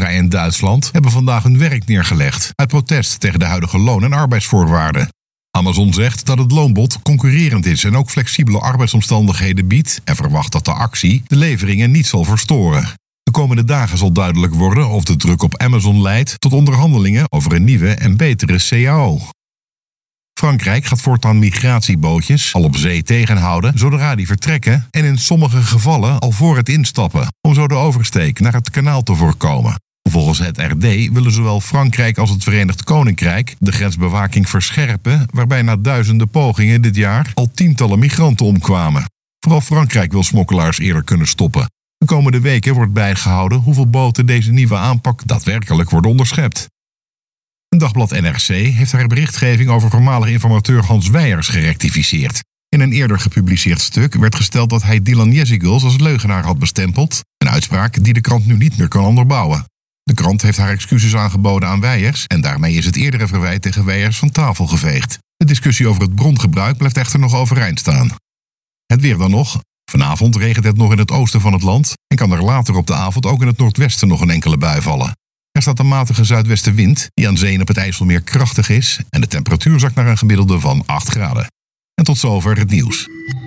Hongarije en Duitsland hebben vandaag hun werk neergelegd uit protest tegen de huidige loon- en arbeidsvoorwaarden. Amazon zegt dat het loonbod concurrerend is en ook flexibele arbeidsomstandigheden biedt en verwacht dat de actie de leveringen niet zal verstoren. De komende dagen zal duidelijk worden of de druk op Amazon leidt tot onderhandelingen over een nieuwe en betere CAO. Frankrijk gaat voortaan migratiebootjes al op zee tegenhouden zodra die vertrekken en in sommige gevallen al voor het instappen, om zo de oversteek naar het kanaal te voorkomen. Volgens het RD willen zowel Frankrijk als het Verenigd Koninkrijk de grensbewaking verscherpen, waarbij na duizenden pogingen dit jaar al tientallen migranten omkwamen. Vooral Frankrijk wil smokkelaars eerder kunnen stoppen. De komende weken wordt bijgehouden hoeveel boten deze nieuwe aanpak daadwerkelijk worden onderschept. Een dagblad NRC heeft haar berichtgeving over voormalig informateur Hans Wijers gerectificeerd. In een eerder gepubliceerd stuk werd gesteld dat hij Dylan Jezegels als leugenaar had bestempeld, een uitspraak die de krant nu niet meer kan onderbouwen. De krant heeft haar excuses aangeboden aan Wijers en daarmee is het eerdere verwijt tegen Wijers van tafel geveegd. De discussie over het brongebruik blijft echter nog overeind staan. Het weer dan nog. Vanavond regent het nog in het oosten van het land en kan er later op de avond ook in het noordwesten nog een enkele bui vallen. Er staat een matige zuidwestenwind die aan zee en op het IJsselmeer krachtig is en de temperatuur zakt naar een gemiddelde van 8 graden. En tot zover het nieuws.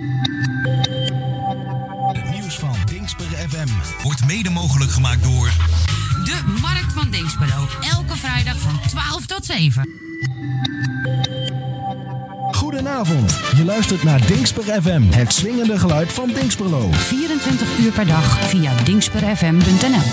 Het nieuws van Dingsper FM wordt mede mogelijk gemaakt door de Markt van Dinxperlo. Elke vrijdag van 12 tot 7. Goedenavond, je luistert naar Dingsper FM, het swingende geluid van Dinxperlo. 24 uur per dag via dingsperfm.nl.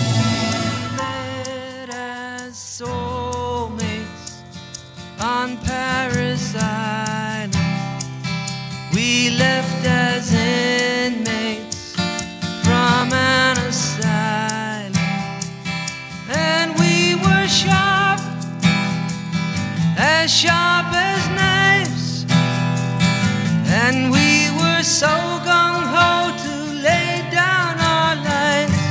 On Paris Island, we left as inmates from an asylum, and we were sharp as knives, and we were so gung-ho to lay down our lives.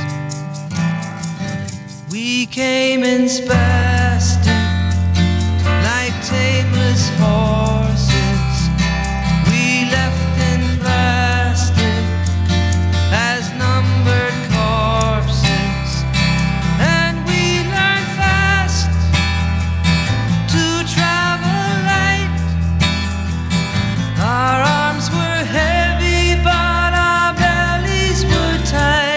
We came in spastic like tameless horses, we left in plastic as numbered corpses, and we learned fast to travel light. Our arms were heavy, but our bellies were tight.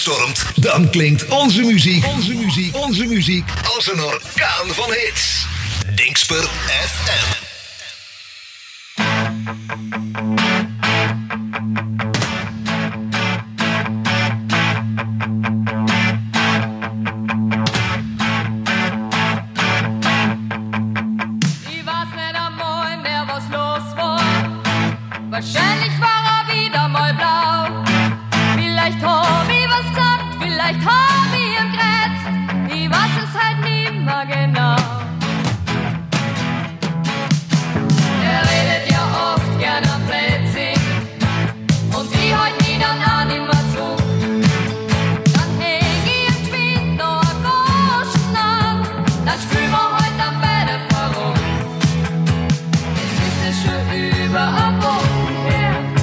stormt, dan klinkt onze muziek als een orkaan van hits. Dingsper FM. Wahrscheinlich war er wieder mal blau. Vielleicht hab ich was gesagt, vielleicht hab ich ihm gerätzt. Ich weiß es halt nimmer genau. Er redet ja oft gern am Blödsinn und ich halt nie dann auch nimmer zu. Dann häng ich im Geschwind noch ein Goschen an, dann spülen wir halt am Beine verrückt. Es ist es schon über eine Woche her.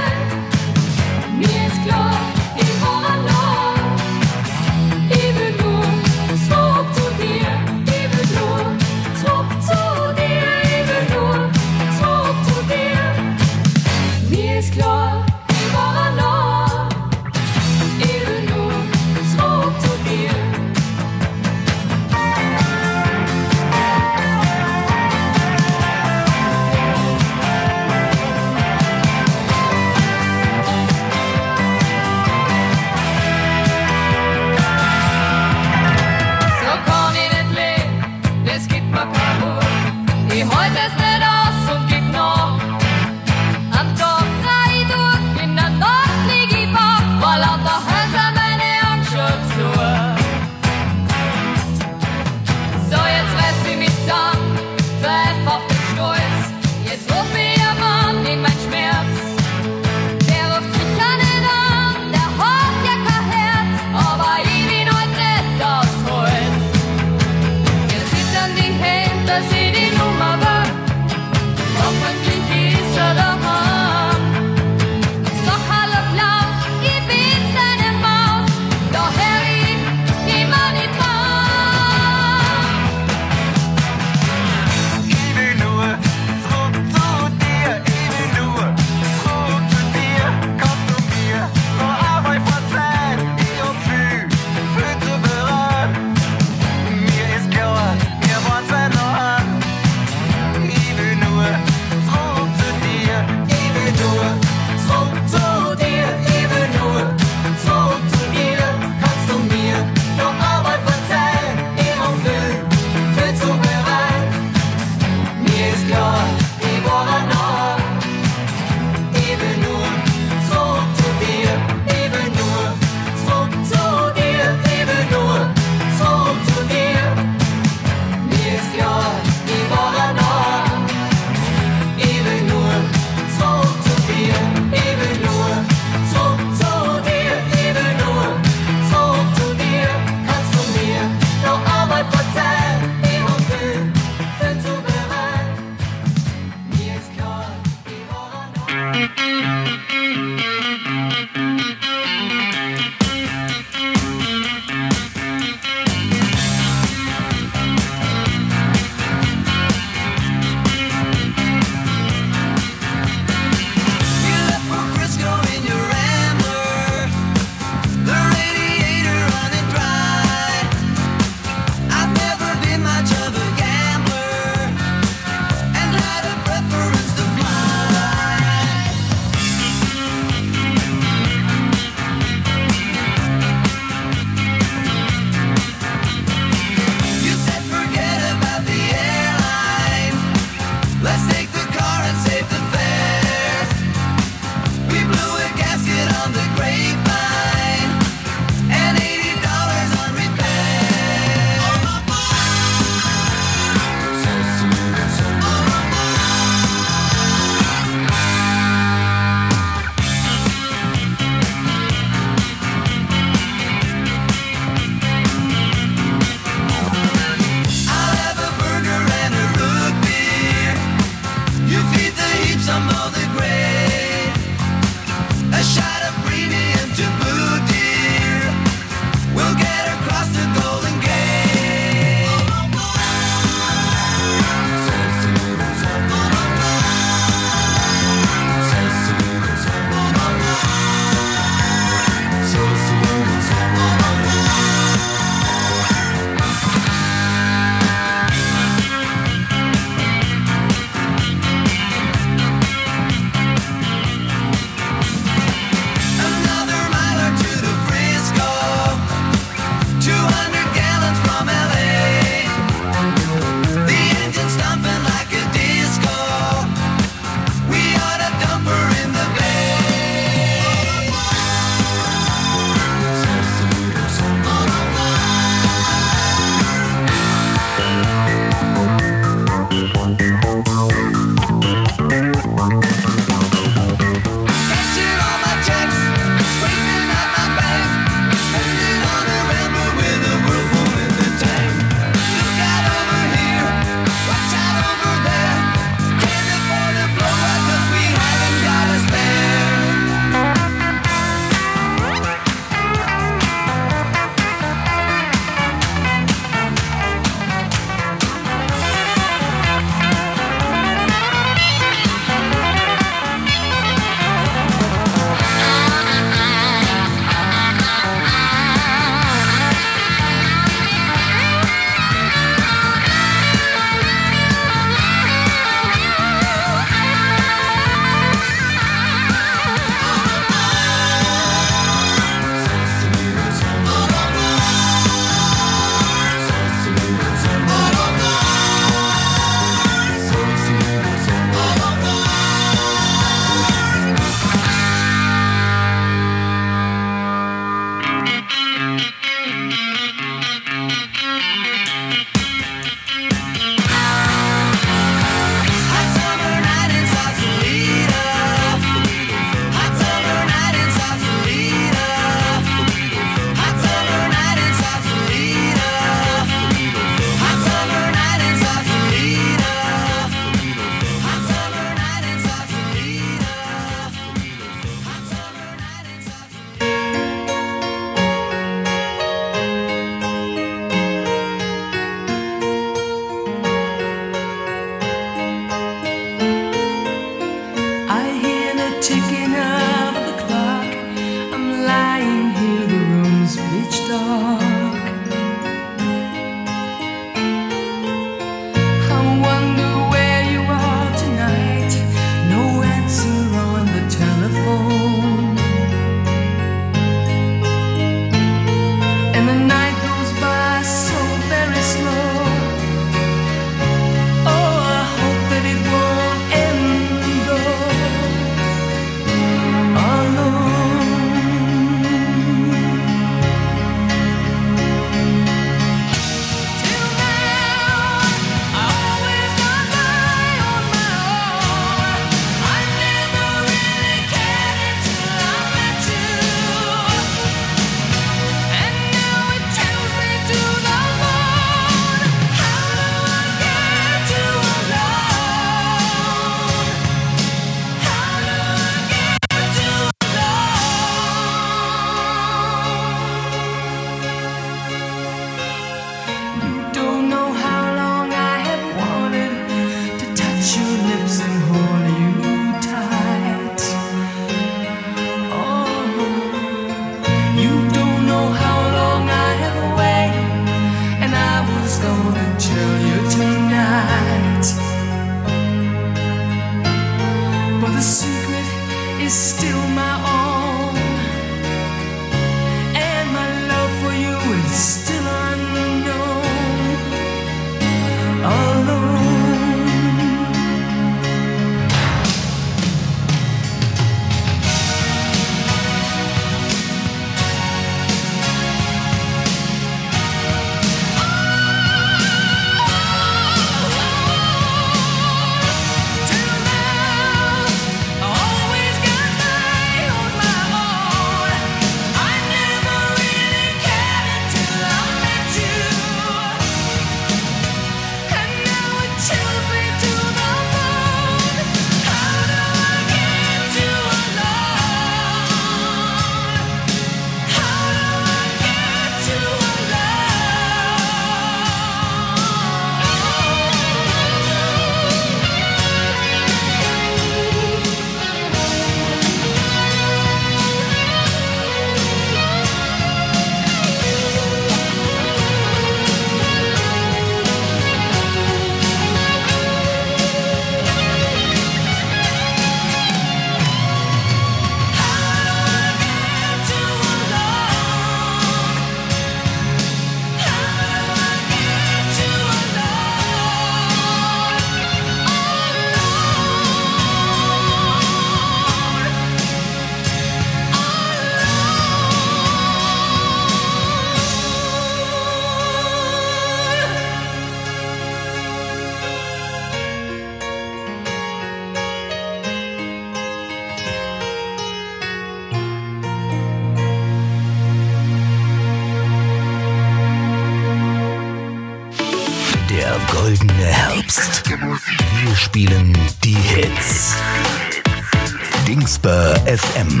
goldene Herbst. Wir spielen die Hits. Dingsper FM.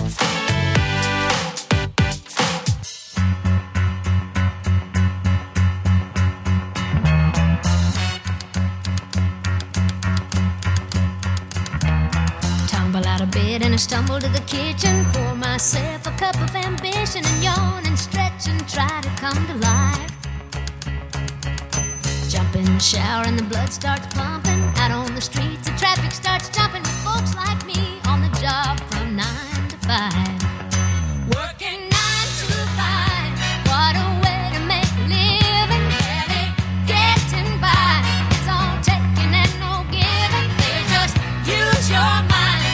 And I stumble to the kitchen, pour myself a cup of ambition and yawn and stretch and try to come to life. Jump in the shower and the blood starts pumping. Out on the streets, the traffic starts jumping with folks like me on the job from 9 to 5. Working 9 to 5, what a way to make a living. Barely getting by, it's all taking and no giving. They just use your mind.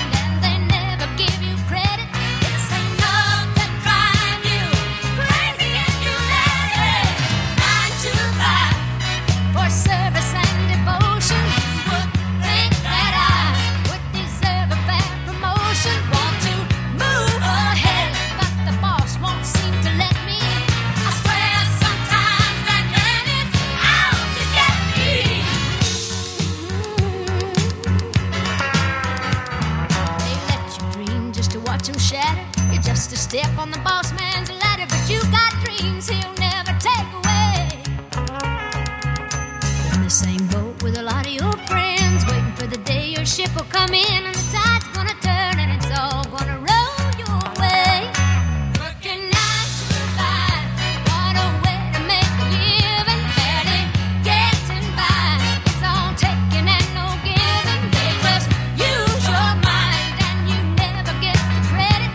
To step on the boss man's ladder, but you got dreams he'll never take away. In the same boat with a lot of your friends, waiting for the day your ship will come in and the tide's gonna turn and it's all gonna roll your way. Working 9 to 5, what a way to make a living. Barely getting by, it's all taking and no giving. They just use your mind and you never get the credit.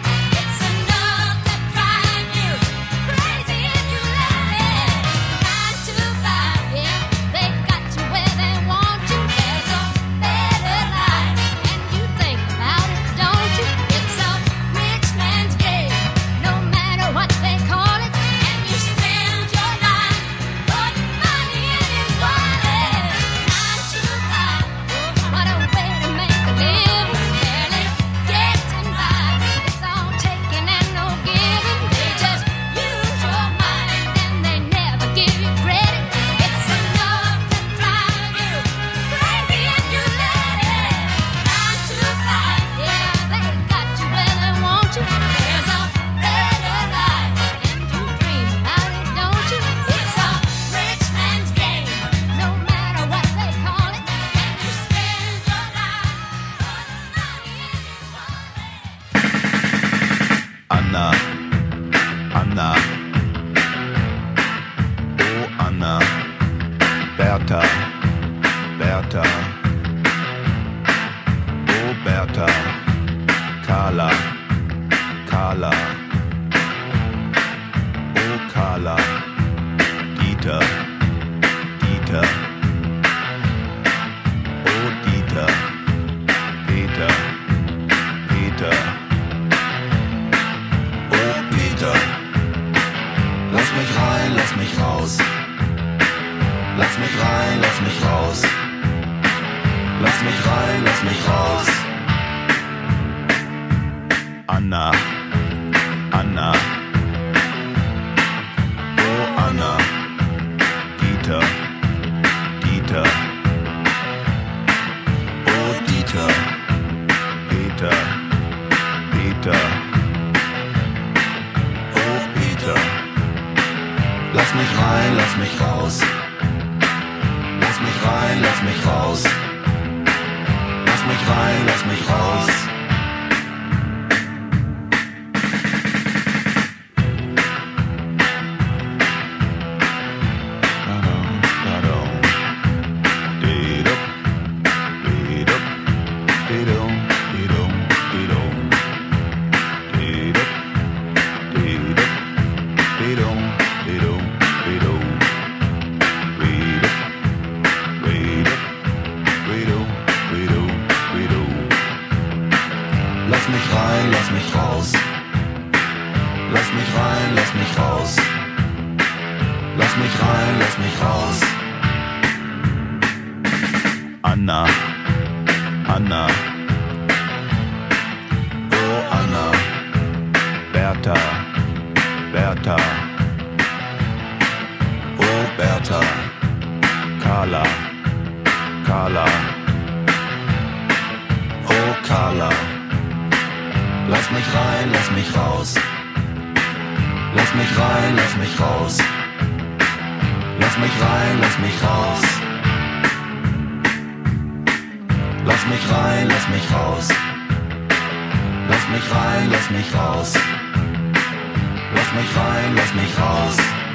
Anna, Anna, oh Anna, Bertha, Bertha, oh Bertha, Carla. rein, lass mich raus. Lass mich rein, lass mich raus. Lass mich rein, lass mich raus. Lass mich rein, lass mich raus. Lass mich rein, lass mich raus. Lass mich rein, lass mich raus.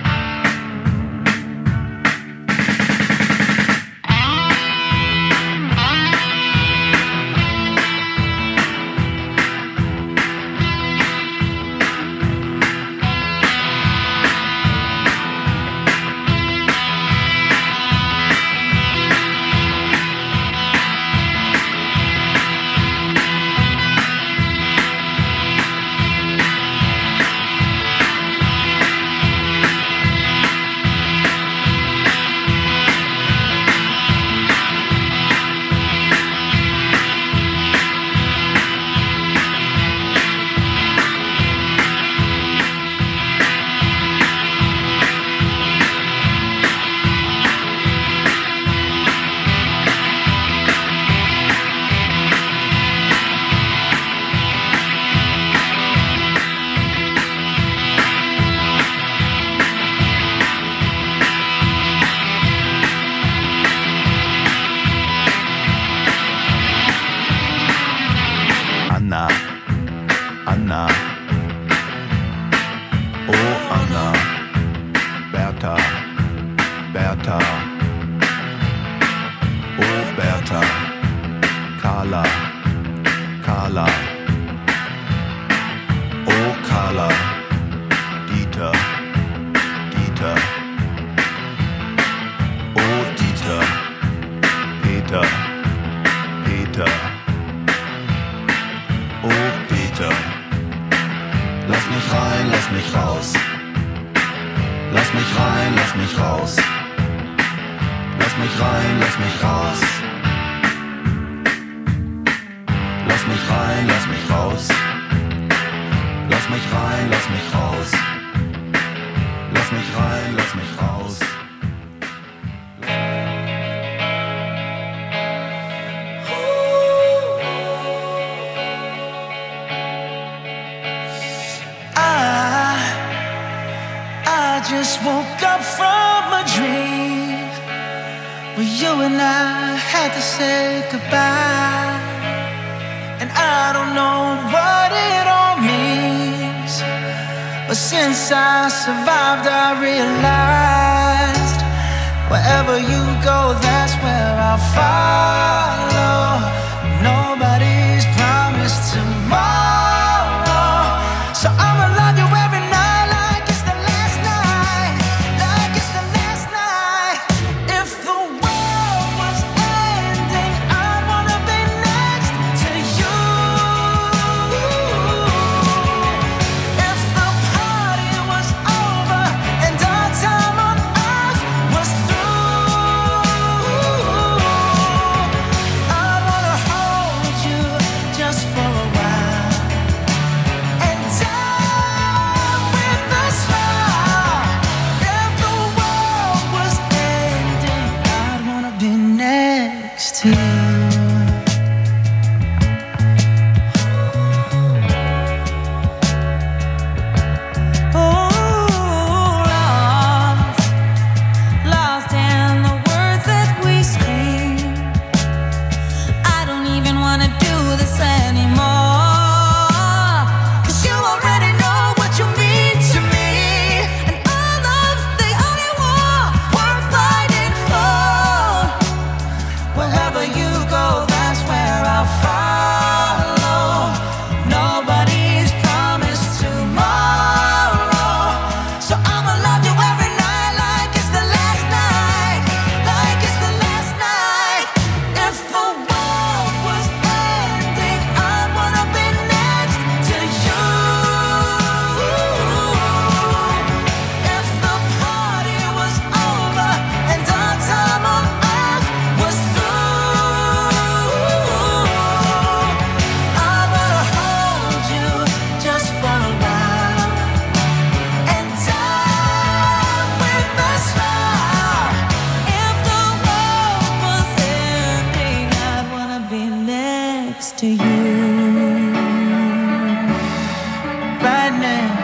Anna, oh Anna, Bertha, Bertha, oh Bertha, Carla, Carla, oh Carla, Dieter, Dieter, oh Dieter, Peter, Peter, oh Peter. Lass mich rein, lass mich raus. Lass mich rein, lass mich raus. Lass mich rein, lass mich raus. Lass mich rein, lass mich raus. Lass mich rein, lass mich raus. Lass mich rein, lass mich raus. Just woke up from a dream where you and I had to say goodbye, and I don't know what it all means, but since I survived I realized wherever you go, that's where I'll follow. Nobody's promised tomorrow, so I'ma love you every night. I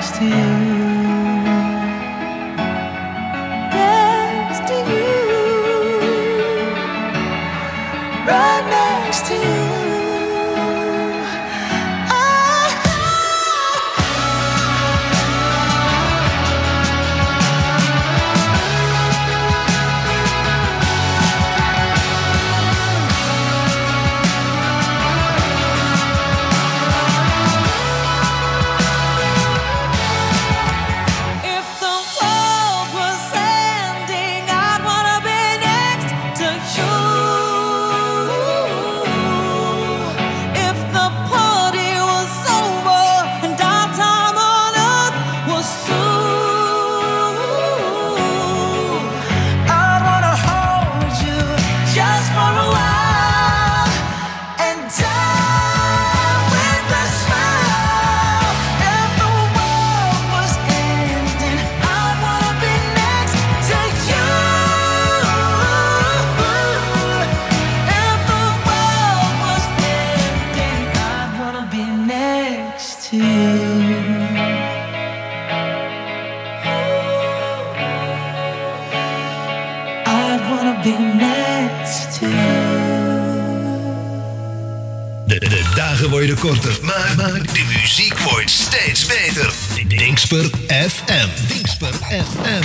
next to you. Next to you. Right next to you. De dagen worden korter, maar de muziek wordt steeds beter. Dingsper FM. Dingsper FM.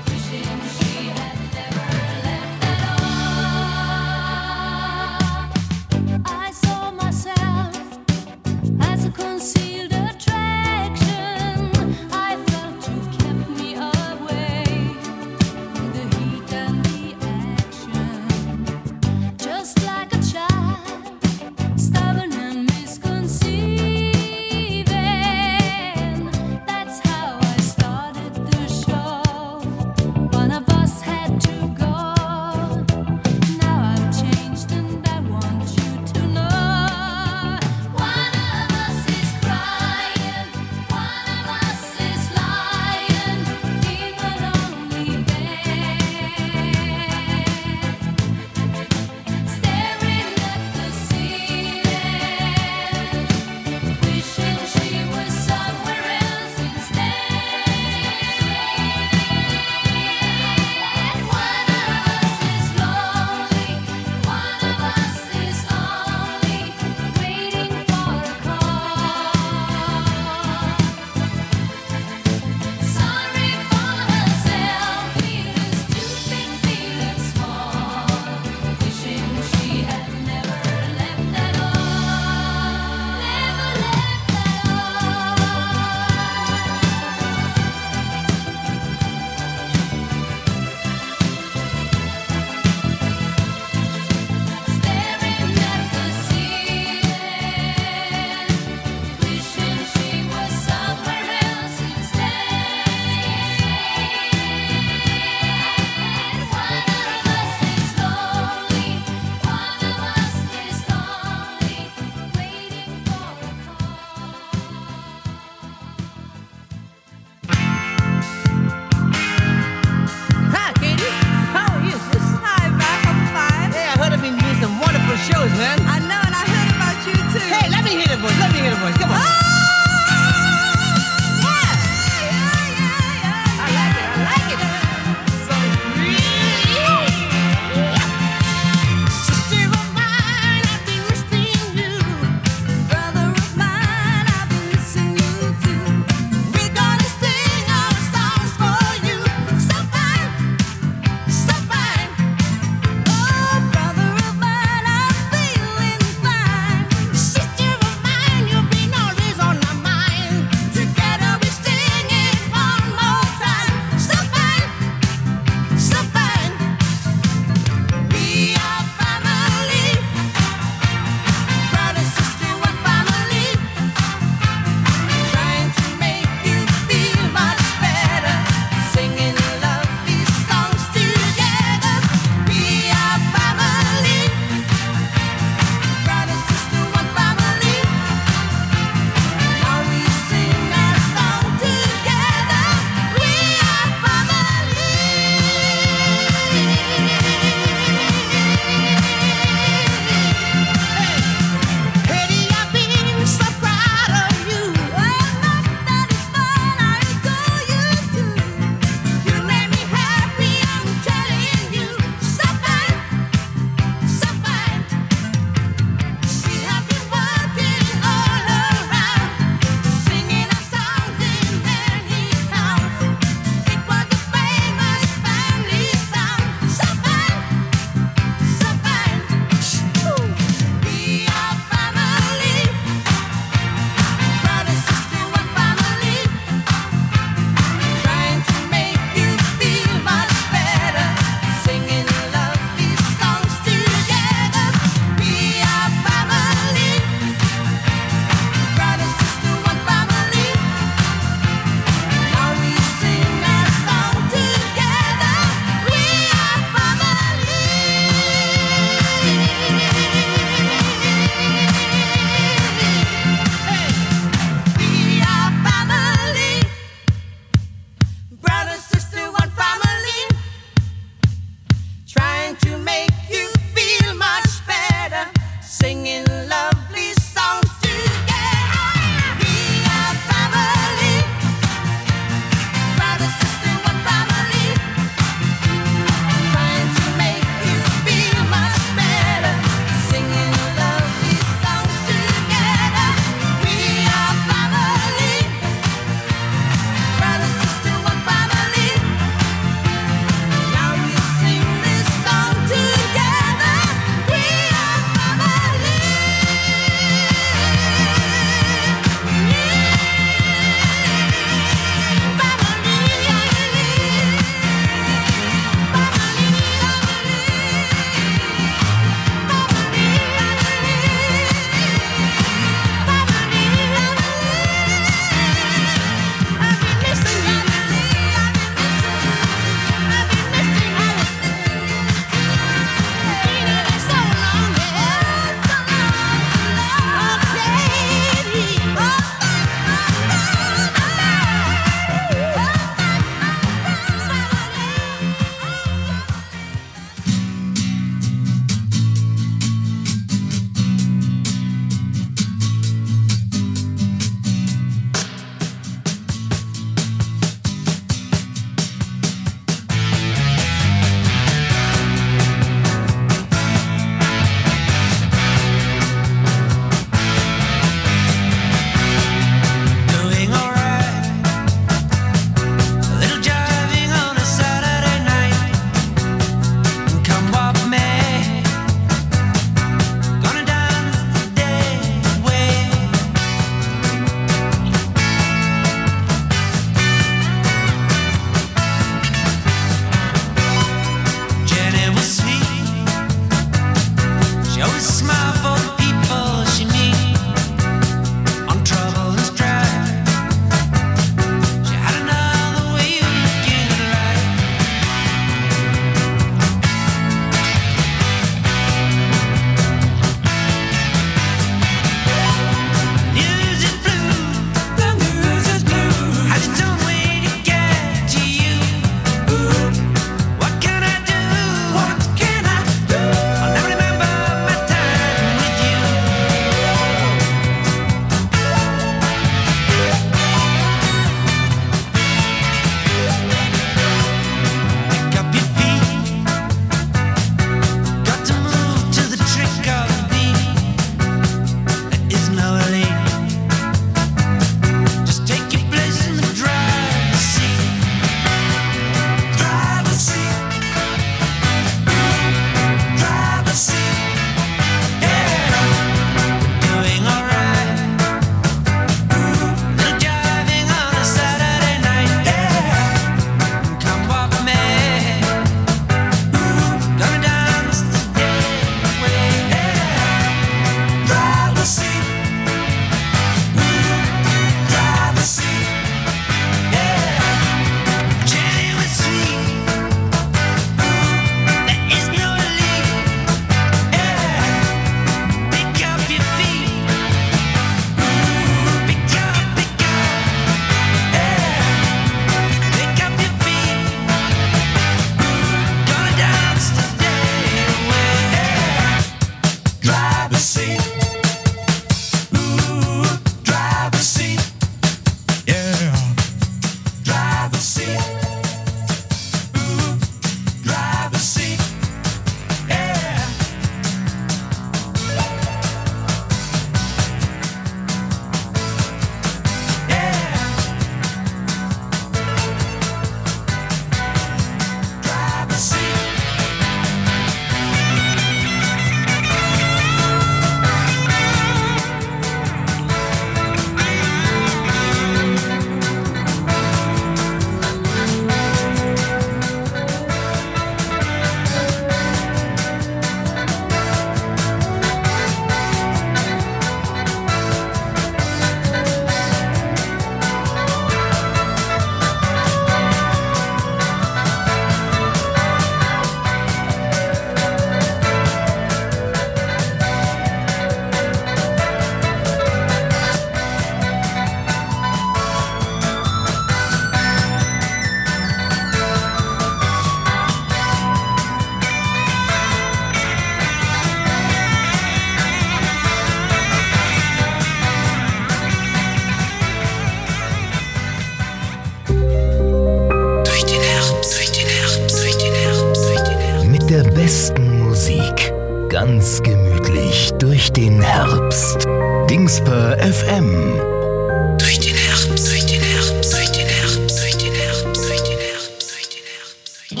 der besten Musik. Ganz gemütlich durch den Herbst. Dingsper FM. Durch den Herbst, durch den Herbst, durch den Herbst, durch den Herbst, durch den Herbst, durch den Herbst,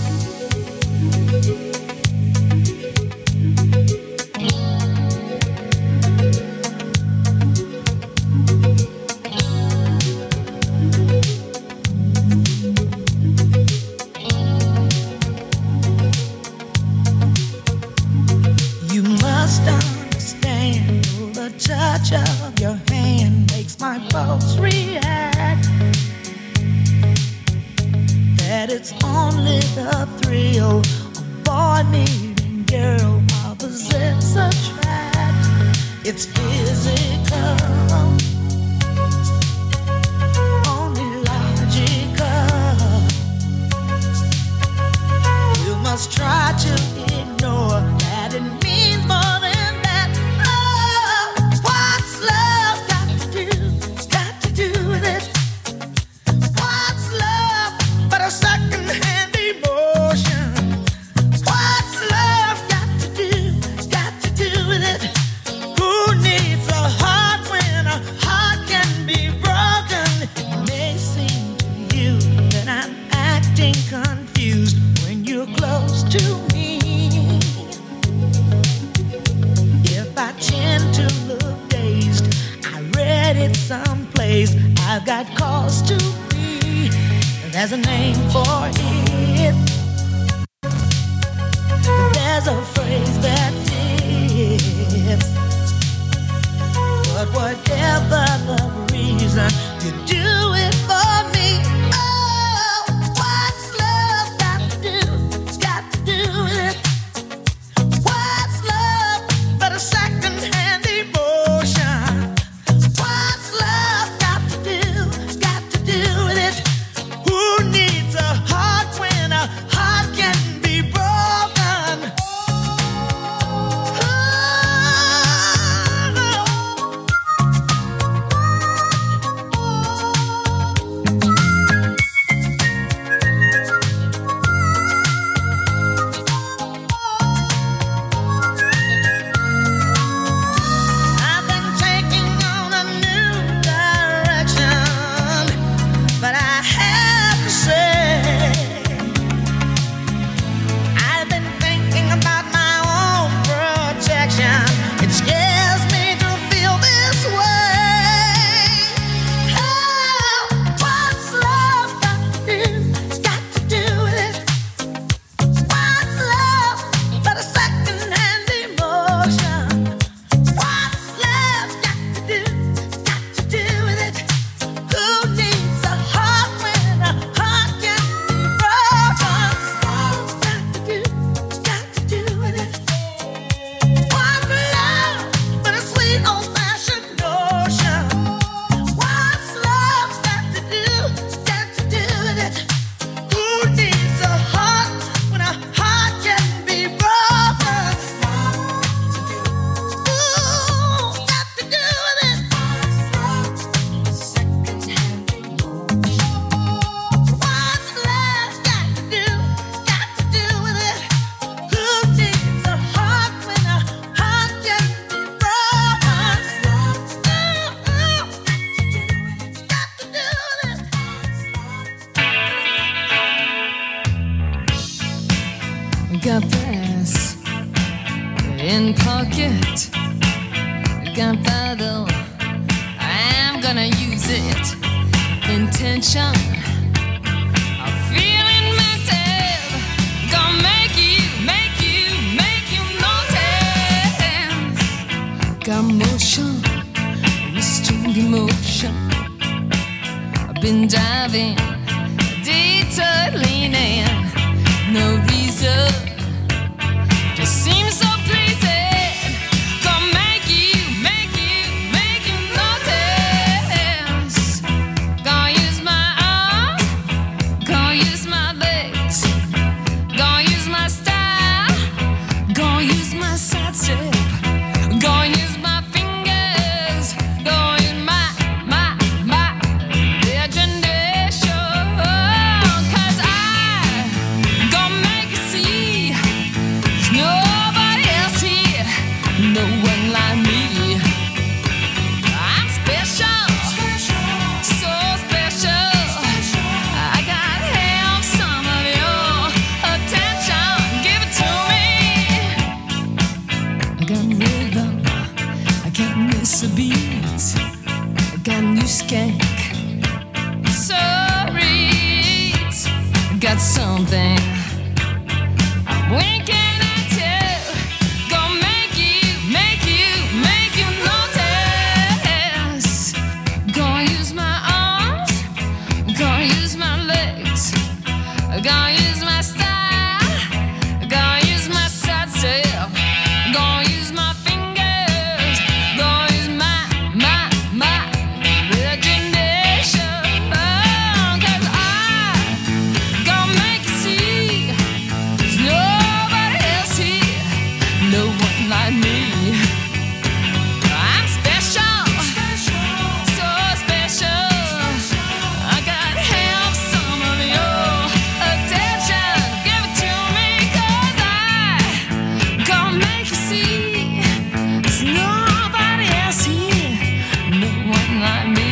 You must understand, the touch of your hand makes my pulse react. That it's only the thrill of boy meeting girl opposites attract. It's physical, only logical. You must try to ignore that it means more than that. Oh, what's love got to do with it? What's love but a second-hand emotion? What's love got to do with it? Who needs a heart when a heart can be broken? It may seem to you that I'm acting confused when you're close to me. If I tend to look dazed, I read it someplace. I've got cause to be. There's a name for it. There's a phrase that fits. But whatever the reason, you do it for me. Oh, what's love got to do with it? What's love but a second-hand emotion? What's love got to do with it? Who needs a heart when a heart can be broken? Oh, gunpowder. I'm gonna use it. Intention. I'm feeling mental. Gonna make you notice. Got motion, restrained emotion. I've been driving, detour leaning. No reason, just seems so pleasing. Gonna make you notice. Gonna use my arms, gonna use my legs, gonna use my style, gonna use my side step, gonna use my fingers, gonna use my imagination. 'Cause I gonna make you see there's nobody else here, no one like me. I'm special, so special. I gotta have some of your attention. Give it to me. I got rhythm, I can't miss a beat. I got new skank, so reach. I got something I'm winking at you. Gonna make you notice. Gonna use my arms, gonna use my legs, gonna use my style, gonna use my side step, gonna use my fingers, gonna use my imagination. 'Cause I gonna make you see there's nobody else here, no one like me. I'm special, so special. I gotta have some of your attention. Give it to me, 'cause I gonna make you see there's nobody else here, no one like me.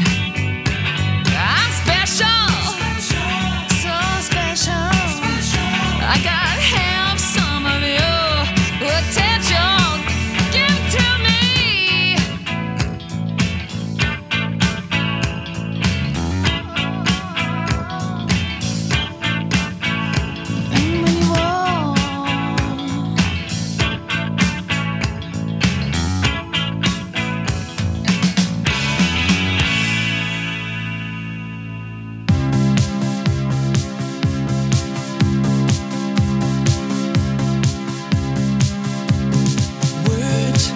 I'm special, so special. I gotta have some of your attention. Give it to me. And when you walk, Words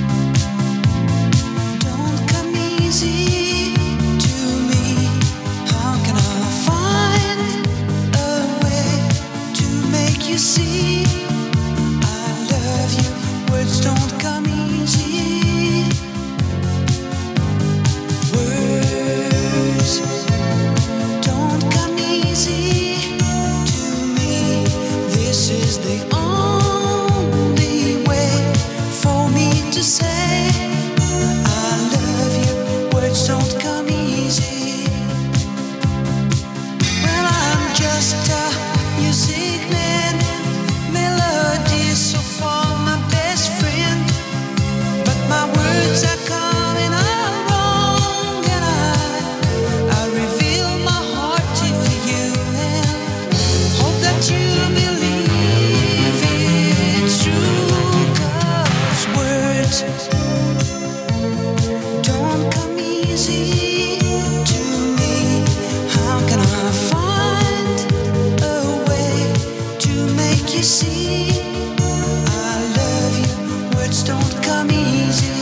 don't come easy to me. How can I find a way to make you see I love you? Words don't come easy. Words don't come easy to me. This is the only way for me to say I love you. Words don't come easy. Well, I'm just a music man. Melodies so far my best friend, but my words are coming out wrong, and I reveal my heart to you and hope that you believe it's true. 'Cause words don't come easy to me. How can I find a way to make you see I love you? Words don't come easy.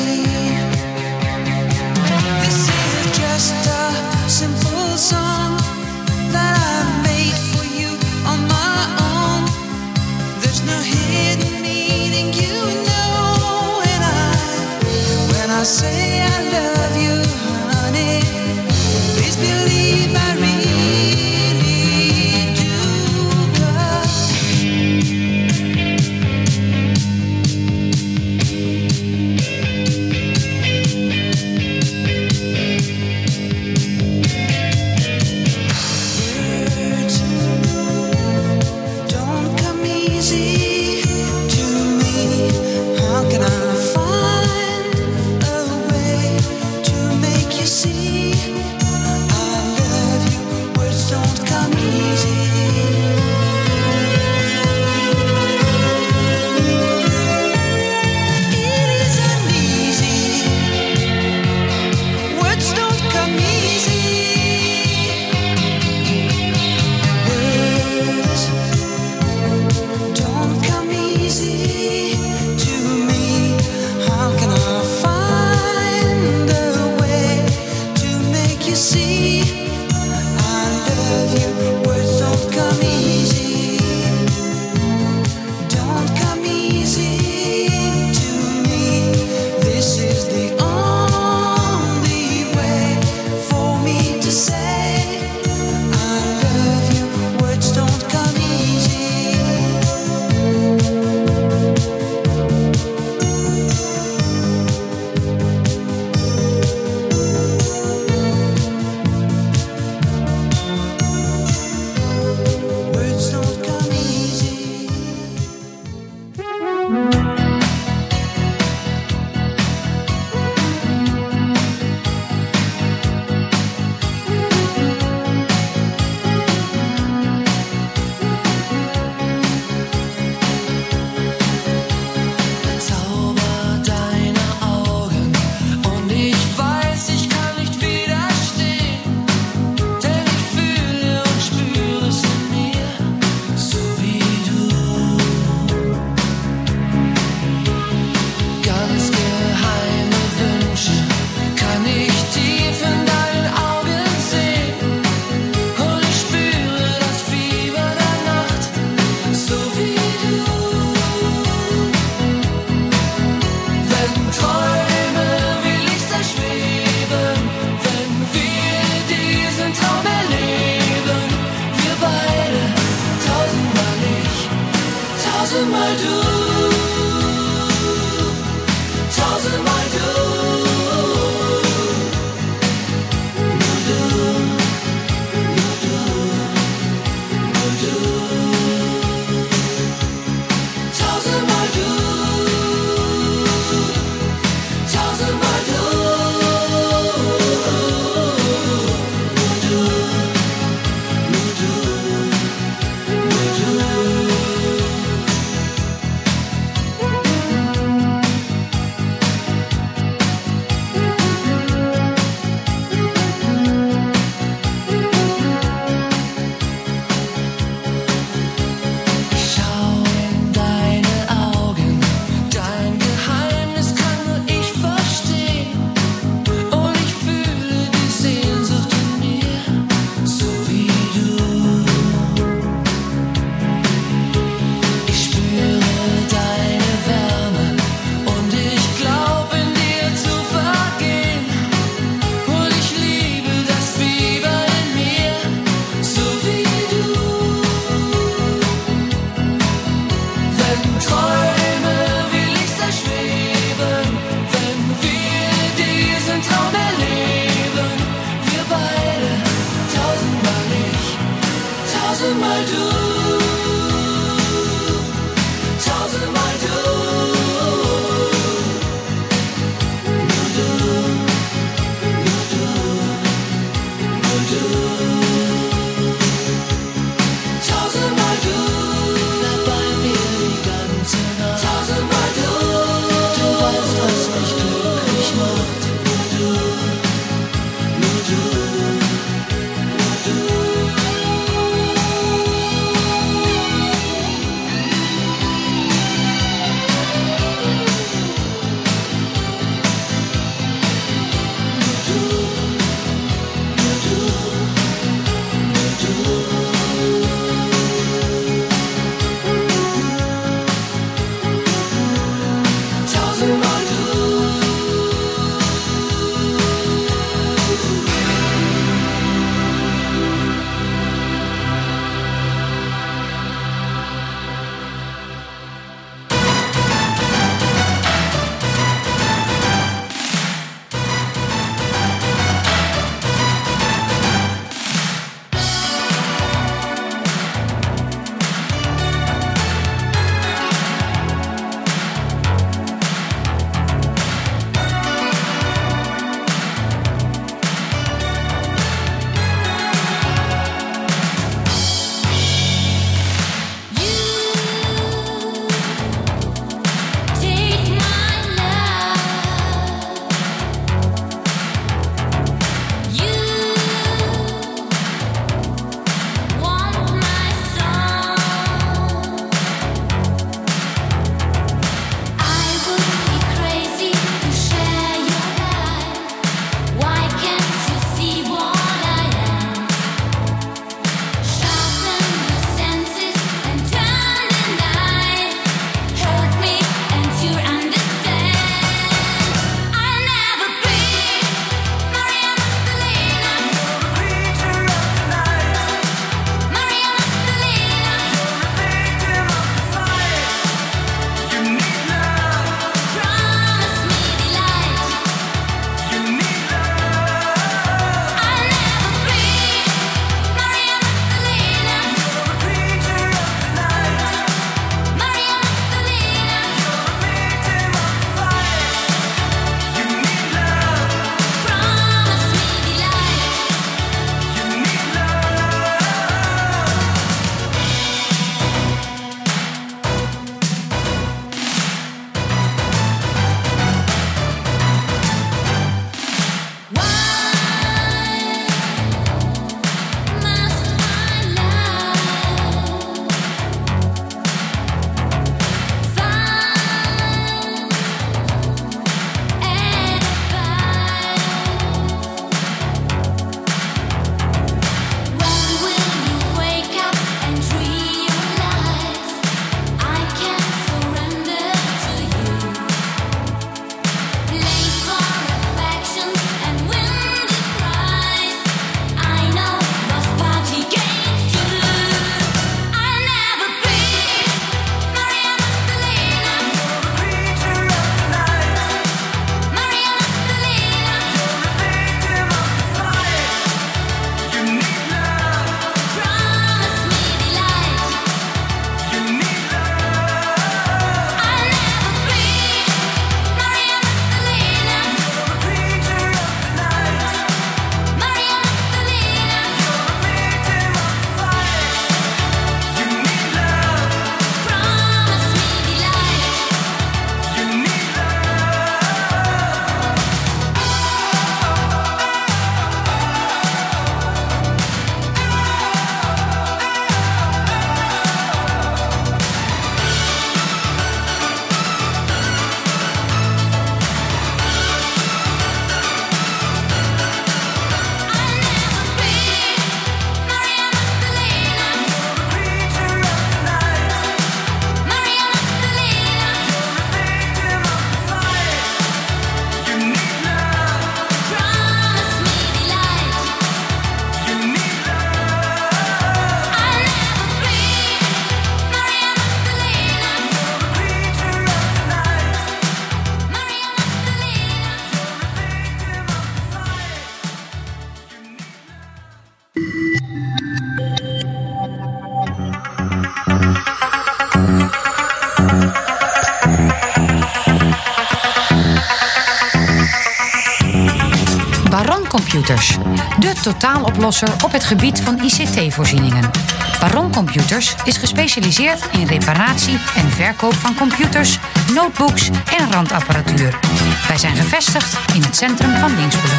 This is just a simple song that I've made for you on my own. There's no hidden meaning, you know, and when I say I love you, honey, please believe I really do. 'Cause words don't come easy to me. How can I find Computers. De totaaloplosser op het gebied van ICT-voorzieningen. Baron Computers is gespecialiseerd in reparatie en verkoop van computers, notebooks en randapparatuur. Wij zijn gevestigd in het centrum van Dinxperlo.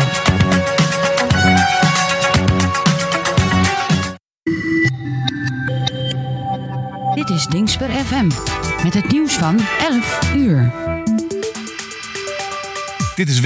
Dit is Dinxper FM met het nieuws van 11 uur. Dit is